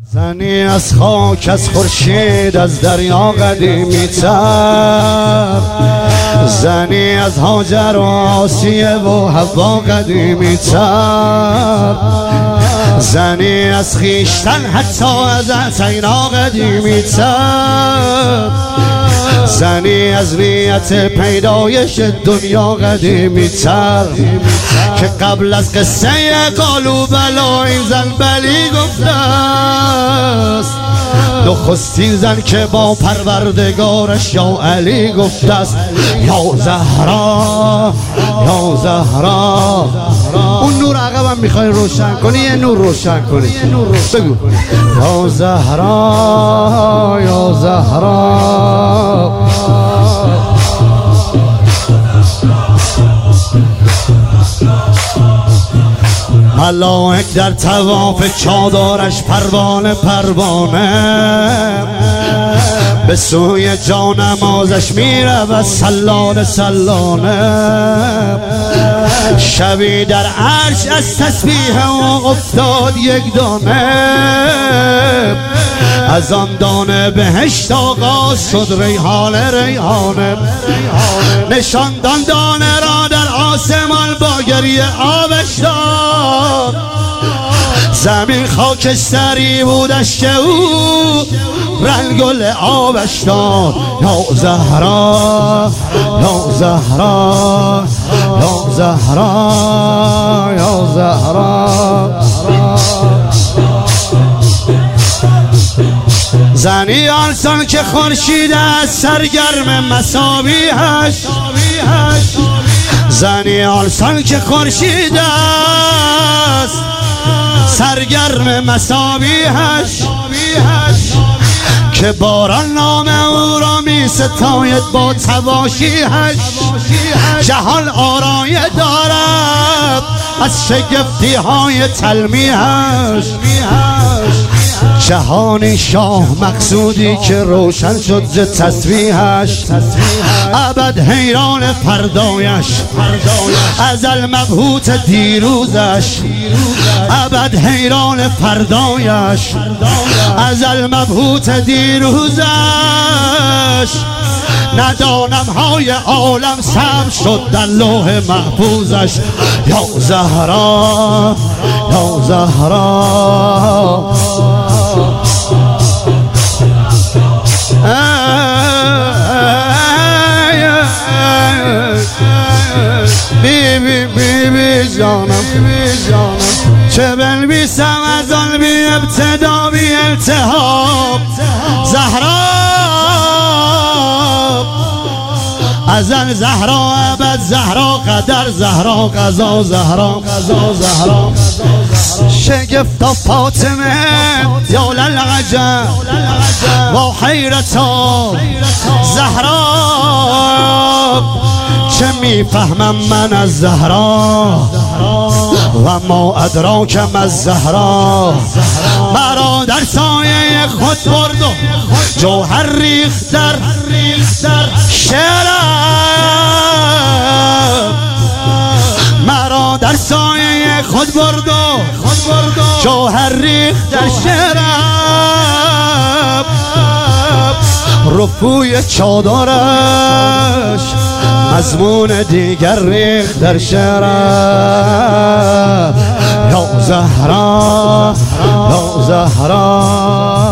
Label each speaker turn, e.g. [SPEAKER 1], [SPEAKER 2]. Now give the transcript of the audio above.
[SPEAKER 1] زنی از خاک، از خورشید، از دریا قدیمی تر، زنی از هاجر و آسیه و حوا قدیمی تر، زنی از خیشتن حتی از عطینا قدیمی تر، زنی از نیت پیدایش دنیا قدیمی تر، که قبل از قصه قالو بلا این زن بلی گفته است، نخستین زن که با پروردگارش یا علی گفته است یا زهرا یا زهرا. اون نور عقبم میخوای روشن کنی، یه نور روشن کنی، بگو یا زهرا یا زهرا. ملائک در طواف چادرش پروانه پروانه به سوی جانمازش میرود سلانه سلانه. شبی در عرش از تسبیح او افتاد یک دانه، از آن دانه بهشت آغاز شد ریحانه ریحانه. نشاندان دانه را در آسمان با گریه آبش داد، زمین خاکستری بودش که او رنگ گل آبش داد. یا زهرا یا زهرا یا زهرا یا زهرا. زنی آنسان که خورشید از سرگرم مصابیحش، زنی آنسان که خورشید است سرگرم مصابیحش، که باران نام او را می ستاید با تواشیحش. جهان آرایه دارد از شگفتی های تلمیحش، جهانی شاه مقصودی که روشن شد ز تسبیحش. ابد حیران فردایش، ازل مبهوت دیروزش، ابد حیران فردایش، ازل مبهوت دیروزش. ندانم های عالم ثبت شد در لوح محفوظش. یا زهرا یا زهرا. بی بی بی بی جانم چه بنویسم از آن بی ابتدا بی التهاب. زهرا ازل زهرا ابد زهرا قدر زهرا قضا زهرا قضا زهرا. شگفتا فاطمه یا للعجب و حیرتا زهرا. چه میفهمم من از زهرا و ما ادراکم از زهرا. مرا در سایه خود برد و جوهر ریخت در شعرم، مرا در سایه خود برد و جوهر ریخت در شعرم. رفوی چادرش مضمون دیگر ریخت در شعرم. یا زهرا یا زهرا